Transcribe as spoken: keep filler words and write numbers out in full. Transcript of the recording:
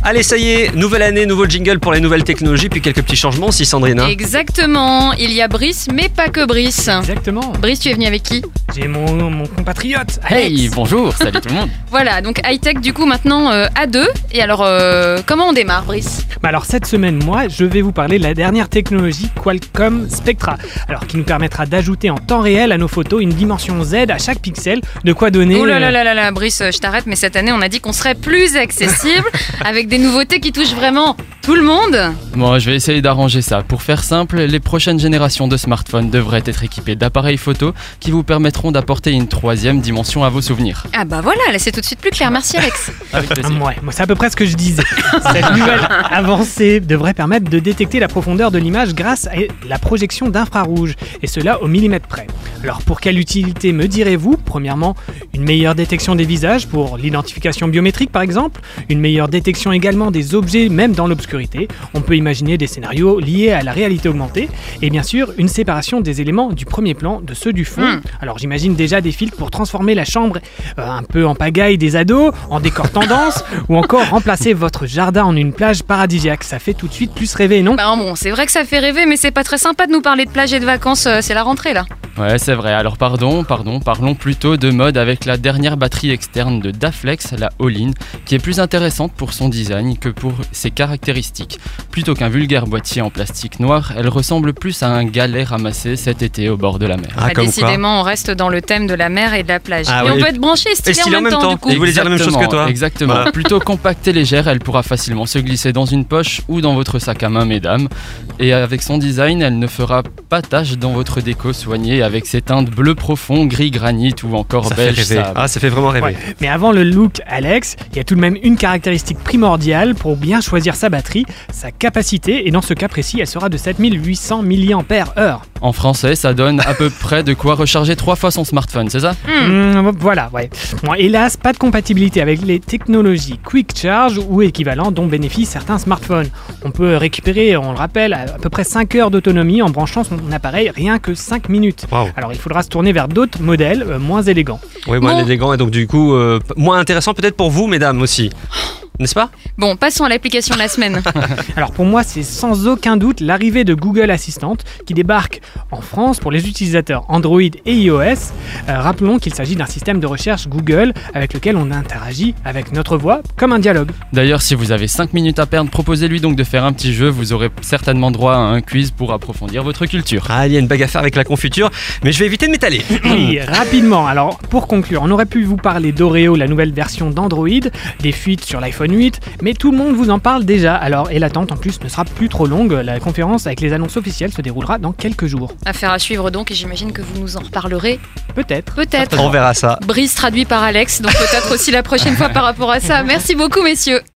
Allez, ça y est, nouvelle année, nouveau jingle pour les nouvelles technologies, puis quelques petits changements aussi, Sandrine. Exactement, il y a Brice, mais pas que Brice. Exactement. Brice, tu es venu avec qui? J'ai mon, mon compatriote, Alex. Hey, bonjour, salut tout le monde. Voilà, donc high-tech du coup maintenant euh, à deux. Et alors, euh, comment on démarre, Brice? Bah alors cette semaine, moi, je vais vous parler de la dernière technologie Qualcomm Spectra, alors qui nous permettra d'ajouter en temps réel à nos photos une dimension Z à chaque pixel, de quoi donner... Oh là là là là là, Brice, je t'arrête, mais cette année on a dit qu'on serait plus accessible avec des nouveautés qui touchent vraiment tout le monde. Bon, je vais essayer d'arranger ça. Pour faire simple, les prochaines générations de smartphones devraient être équipées d'appareils photo qui vous permettront d'apporter une troisième dimension à vos souvenirs. Ah bah voilà, là c'est tout de suite plus clair, merci Alex. Avec Ah, plaisir. ouais, moi, c'est à peu près ce que je disais. Cette nouvelle avancée devrait permettre de détecter la profondeur de l'image grâce à la projection d'infrarouge, et cela au millimètre près. Alors pour quelle utilité me direz-vous? Premièrement, une meilleure détection des visages pour l'identification biométrique par exemple, une meilleure détection également des objets même dans l'obscurité. On peut imaginer des scénarios liés à la réalité augmentée, et bien sûr une séparation des éléments du premier plan de ceux du fond. Mm. Alors j'imagine déjà des filtres pour transformer la chambre euh, un peu en pagaille des ados, en décor tendance, ou encore remplacer votre jardin en une plage paradisiaque. Ça fait tout de suite plus rêver, non? Bah bon, c'est vrai que ça fait rêver, mais c'est pas très sympa de nous parler de plage et de vacances, euh, c'est la rentrée là. Ouais, c'est vrai. Alors pardon, pardon, parlons plutôt de mode avec la dernière batterie externe de Daflex, la All-in, qui est plus intéressante pour son design que pour ses caractéristiques. Plutôt qu'un vulgaire boîtier en plastique noir, elle ressemble plus à un galet ramassé cet été au bord de la mer. Ah, Bah, comme quoi. décidément, on reste dans le thème de la mer et de la plage. Ah et oui. on peut être branché et stylé, Et stylé en même temps, du coup. Il voulait dire la même chose que toi. Exactement. Voilà. Plutôt compacte et légère, elle pourra facilement se glisser dans une poche ou dans votre sac à main, mesdames. Et avec son design, elle ne fera pas tache dans votre déco soignée avec ses teintes bleu profond, gris granit ou encore Ça fait beige rêver. sable. Ah, ça fait vraiment rêver. Ouais. Mais avant le look, Alex, il y a tout de même une caractéristique primordiale pour bien choisir sa batterie, sa capacité, et dans ce cas précis, elle sera de sept mille huit cents milliampères heure. En français, ça donne à peu près de quoi recharger trois fois son smartphone, c'est ça? Mmh, voilà, ouais. Bon, hélas, pas de compatibilité avec les technologies Quick Charge ou équivalent dont bénéficient certains smartphones. On peut récupérer, on le rappelle, à peu près cinq heures d'autonomie en branchant son appareil rien que cinq minutes. Waouh. Alors il faudra se tourner vers d'autres modèles euh, moins élégants. Oui, moins Bon. élégant et donc du coup euh, p- moins intéressant peut-être pour vous, mesdames aussi. N'est-ce pas? Bon, passons à l'application de la semaine. Alors pour moi, c'est sans aucun doute l'arrivée de Google Assistant qui débarque en France pour les utilisateurs Android et iOS. Euh, rappelons qu'il s'agit d'un système de recherche Google avec lequel on interagit avec notre voix comme un dialogue. D'ailleurs, si vous avez cinq minutes à perdre, proposez-lui donc de faire un petit jeu. Vous aurez certainement droit à un quiz pour approfondir votre culture. Ah, il y a une bague à faire avec la confiture, mais je vais éviter de m'étaler. Oui, rapidement. Alors, pour conclure, on aurait pu vous parler d'Oreo, la nouvelle version d'Android, des fuites sur l'iPhone huit, mais tout le monde vous en parle déjà. Alors, et l'attente en plus ne sera plus trop longue. La conférence avec les annonces officielles se déroulera dans quelques jours. Affaire à suivre donc, et j'imagine que vous nous en reparlerez. Peut-être. Peut-être. On verra ça. Brice traduit par Alex, donc peut-être aussi la prochaine fois par rapport à ça. Merci beaucoup, messieurs.